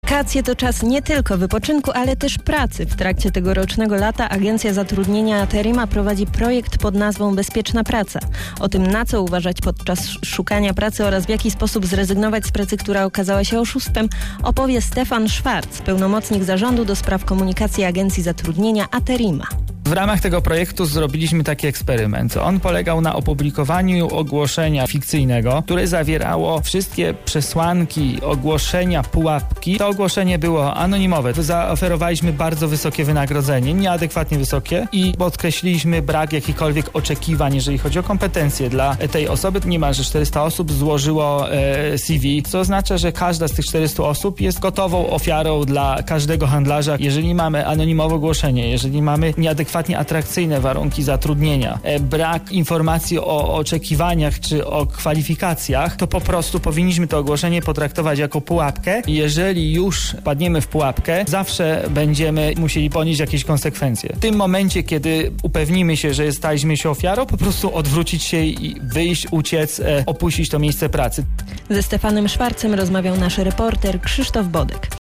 Wakacje to czas nie tylko wypoczynku, ale też pracy. W trakcie tegorocznego lata Agencja Zatrudnienia Aterima prowadzi projekt pod nazwą Bezpieczna Praca. O tym, na co uważać podczas szukania pracy oraz w jaki sposób zrezygnować z pracy, która okazała się oszustwem, opowie Stefan Szwarc, pełnomocnik zarządu do spraw komunikacji Agencji Zatrudnienia Aterima. W ramach tego projektu zrobiliśmy taki eksperyment. On polegał na opublikowaniu ogłoszenia fikcyjnego, które zawierało wszystkie przesłanki ogłoszenia pułapki. To ogłoszenie było anonimowe. Zaoferowaliśmy bardzo wysokie wynagrodzenie, nieadekwatnie wysokie i podkreśliliśmy brak jakichkolwiek oczekiwań, jeżeli chodzi o kompetencje dla tej osoby. Niemalże 400 osób złożyło CV, co oznacza, że każda z tych 400 osób jest gotową ofiarą dla każdego handlarza. Jeżeli mamy anonimowe ogłoszenie, jeżeli mamy nieadekwatnie atrakcyjne warunki zatrudnienia, brak informacji o oczekiwaniach czy o kwalifikacjach, to po prostu powinniśmy to ogłoszenie potraktować jako pułapkę. Jeżeli już padniemy w pułapkę, zawsze będziemy musieli ponieść jakieś konsekwencje. W tym momencie, kiedy upewnimy się, że staliśmy się ofiarą, po prostu odwrócić się i wyjść, uciec, opuścić to miejsce pracy. Ze Stefanem Szwarcem rozmawiał nasz reporter Krzysztof Bodek.